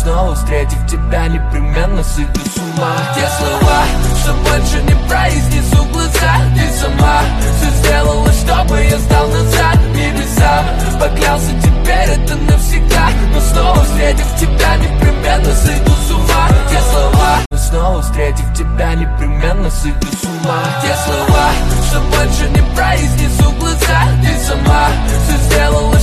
снова встретив тебя, непременно сойду с ума. Те слова, что больше не произнесу в глаза. Ты сама все сделала, чтобы я сдал назад небесам. Поклялся, теперь это навсегда, но снова встретив тебя, непременно сойду с ума. Те слова, снова встретив тебя, непременно сойду с ума. Те слова, что больше не произнесу в глаза. Ты сама все сделала,